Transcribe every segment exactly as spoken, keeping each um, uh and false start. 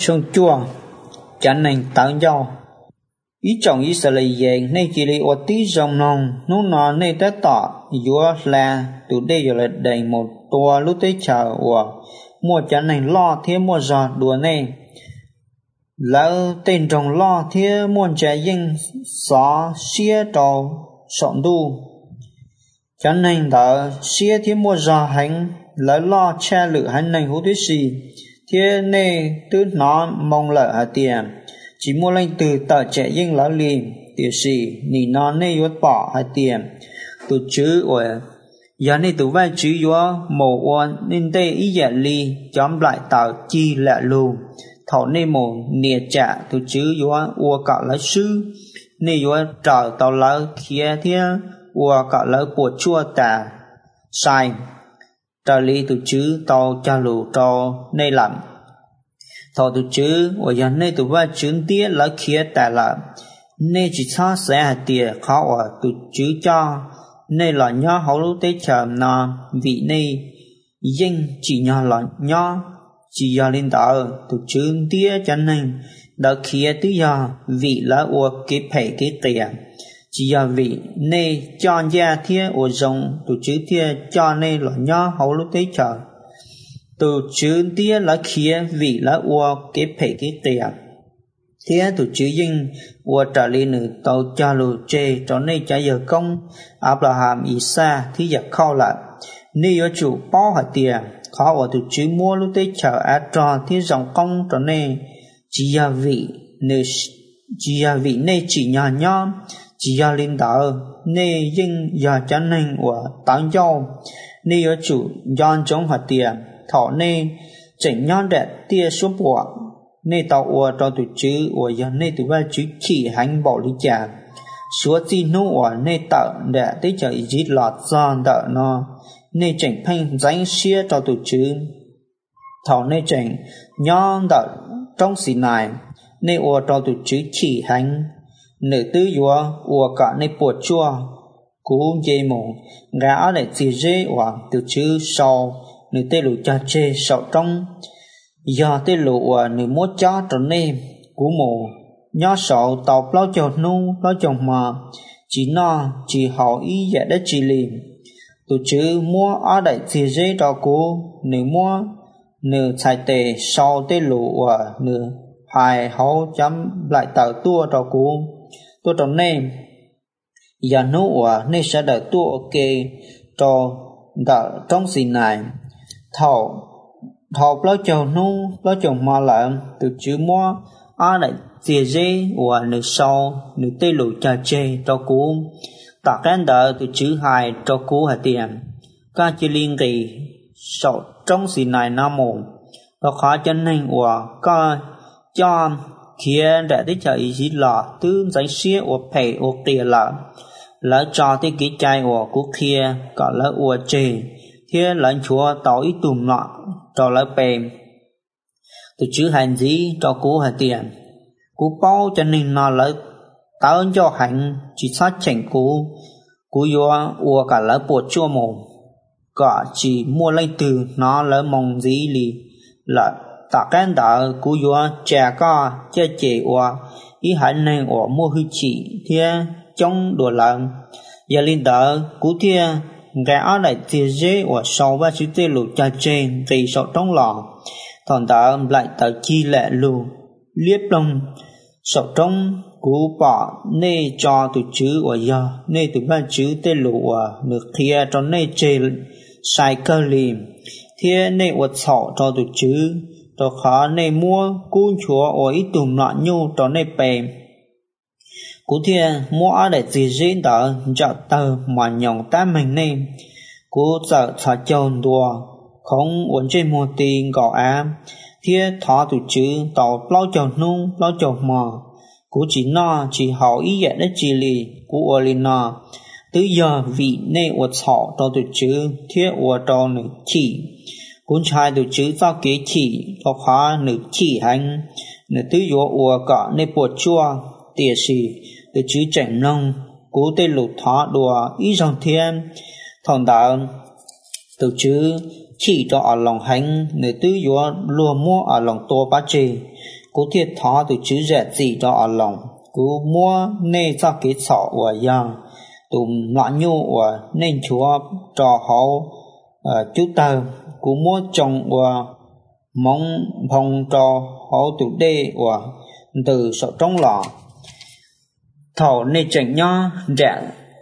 sông chua chẳng nên tạo nhau ý trọng ý sẽ lấy dạng nên chỉ lấy ở tí dòng nông nó nó nên đã tỏ dúa là tụi đây giờ là đầy một tua lúc tới chờ của mua chẳng nên lo thêm mua giọt đùa này lỡ tên trong lo thêm mua trẻ dân xó xía trò sọn đu chẳng nên đỡ xía thêm mua giọt hành lỡ lo che lự hành nên hữu tuyết gì thế nên tứ nó mong lợi hả tiền chỉ mua lên từ tờ trẻ dân lão liền tiểu sĩ nì nó nên yếu bỏ hả tiền tụ chữ ở giờ này tụ vai chữ yếu mồ oan nên đây ý dạ ly chóm lại tờ chi lạ lù thọ nên mồ nìa trả tụ chữ yếu ua cả lá sư nên yếu trở tàu lá kia thế ua cả lá bột chua tà sai trở lý tụ chữ tàu cha lù tàu nên làm thọ tụ chữ ở giờ này tụ vai chữ tía lá kia tà là nên chỉ cho sẽ hạt tiền khó ở tụ chữ cho nên là nhỏ hậu lúc tế chờ nó vị này dân chỉ nhỏ là nhỏ chỉ do lên đó tụ chữ tía cho nên đã kia tứ do vị là ở cái phải cái tiền chỉ do vị này cho ra thiên ở dòng tụ chữ thiên cho nên là nhỏ hậu lúc tế chờ tụ chữ tía là kia vị là ở cái phải cái tiền thế tụ chữ dân của trả lý nữ tàu cha lù chê cho nên trả giờ công Abraham Isa thì giờ khâu lại nếu ở chủ bao hạt tiền khó ở tụ chữ mua lúc tới chờ á trò thì dòng công cho nên chỉ gia vị nữ chỉ gia vị này chỉ nhỏ nhỏ chỉ gia linh đạo nên dân giờ cho nên của tán dâu nếu ở chủ dọn chống hạt tiền thọ nên chỉnh nhon đẹp tia xuống bộ nên tàu ua cho tụi chữ ua giờ nên tụi ba chữ chỉ hành bỏ lý trả số gì nó ua nên tạo để tới chờ ý lọt giòn đỡ nó nên chỉnh phanh danh xia cho tụi chữ thảo nên chỉnh nhon đỡ trong xì này nên ua cho tụi chữ chỉ hành nữ tư ua ua cả nên bột chua cú dây mù gã để chỉ dễ ua tụi chữ sau nữ tê lũ cha chê sau trong giờ tê lụ à nửa mốt chó trở nên cú mù nhó sầu tàu lao chầu nu lao chầu mà chỉ no chỉ họ ý dạ đất chỉ liền tụ chữ mua ở đại thì dễ cho cú nửa mua nửa xài tề sau tê lụ à nửa hai hậu chấm lại tàu tua cho cú tua trở nên giờ nu à nên sẽ đợi tua ok cho đợi trong gì này thầu thọ bao chầu nu bao chầu mà lại từ chữ mua ở đại chia dễ và nửa sau nửa tây lục cha chê cho cú tạc cái đỡ từ chữ hai cho cú hạt tiền ca chỉ liên kỳ sọ trong xì này nam mồm và khó cho nên và ca cho kia để tới chờ ý gì là tư giải xía và phải và tiền là lỡ cho tới cái chai và cú kia cả lỡ và chê thế lẫn chúa tỏ ý tùm nọ cho lỡ bèm từ chữ hành gì cho cú hạt tiền cú bao cho nên nó lỡ tao cho hành chỉ sát chảnh cú cú vô ua cả lỡ bột chua mồm cả chỉ mua lấy từ nó lỡ mong gì lì là tạ cái đỡ cú vô trẻ co chơi chế ua ý hành này ua mua hư chỉ thế trong đồ lợn giờ linh đỡ cú thế gã ở lại thì dễ và sau ba chữ tê lục cha trên vì sợ trong lò thằng ta lại tới chi lệ lù liếp lông sợ trong cú bỏ nê cho tụi chữ và giờ nê tụi ba chữ tê lục và được kia cho nê chê sai cơ lìm thế nê và sợ cho tụi chữ cho khó nê mua cú chúa và ít tùm nọ nhu cho nê bèm cú thiên mua ở đây gì dễ đỡ chợ tờ mà nhồng ta mình nên cú sợ sợ chồn đùa không uốn trên một tiền gõ á thiết thọ tụi chữ tàu lao chồn nu lao chồn mò cú chỉ no chỉ hỏi ý vậy đó chỉ lì cú ở lên no từ giờ vị nên uốn sọ cho tụi chữ thiết uốn cho nữ chỉ cú trai tụi chữ sao kế chỉ cho khóa nữ chỉ hành nữ tứ vô uốn cả nên bột chua tiệt sĩ từ chữ chảnh nông cú tê lục thọ đùa ý dòng thiên thằng đạo từ chữ chỉ cho ở lòng hành nếu tư yo lùa mua ở lòng to bá chê cú thiệt thọ từ chữ rẻ gì cho ở lòng cú mua nên cho cái sọ của yang tụm lọ nhu của nên chúa cho họ chú tờ cú mua trồng của mong phong cho họ tụ đê của từ sọ trong lọ thọ nên chỉnh nhau rẻ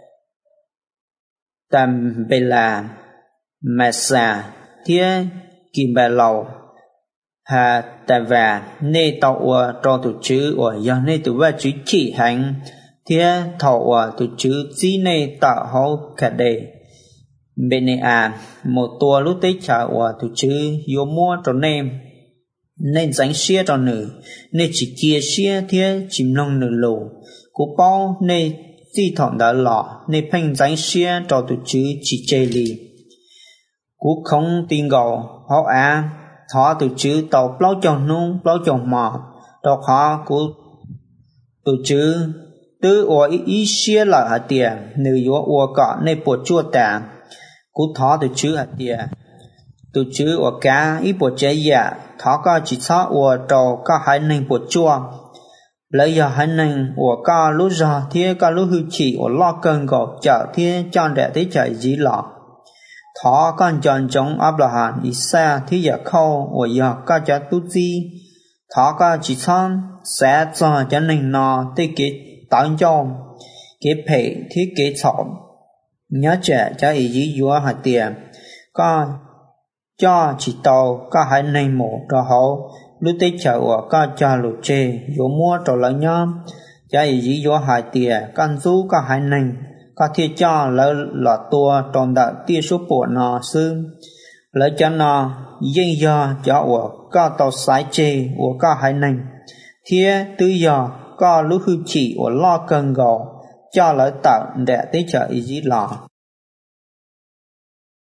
tầm bề là mà xà thiên kim bè lầu hà tại và nê tàu ở cho tổ chữ ở giờ nê tụ và chữ chỉ hành thiên thọ ở tổ chữ gì nê tạo hậu cả đề bên này à một tua lúc tết trả ở tổ chữ yếu mua cho nem nên dánh xia cho nữ nên chỉ kia xia thiên chìm lòng nữ lù cú bao nên di thọn đã lọ nên phanh dánh xia cho tổ chữ chỉ chê lì cú không tin gầu họ à họ từ chữ tàu bao chồng nung bao chồng mò đọc họ cú từ chữ tư ở ý xia là hạt tiền nữ yếu ở cọ nên bột chua tả cú thọ từ chữ hạt tiền từ chữ ở cá ý bột chế dạ thọ có chỉ thọ ở trầu có hai nên bột chua lấy giờ hai nên ở có lúc giờ thì có lúc hư chỉ ở lo cơn gầu chợ thì chọn để tới chạy gì lọ thọ con chọn chống Abraham Isa thì giờ khâu ở giờ có cho tu gì thọ có chỉ xong sẽ cho cho nên nó tới cái tạo cho cái phê thì cái chọn nhớ trẻ cho ý gì vừa hạt tiền có cho chỉ tàu có hai nên một cho họ lúc tới chợ có cho lụt chê vừa mua cho lại nhau cho ý gì vừa hạt tiền con số có hai nên có thể cho lỡ lọt tua tròn đợt tia số bộ nó sư lỡ cho nó dân do cho ở có tàu sái chê ở có hai nành thế tư giờ có lúc hư chỉ ở lo cân gò cho lỡ tạo để tới chợ ý dĩ lọ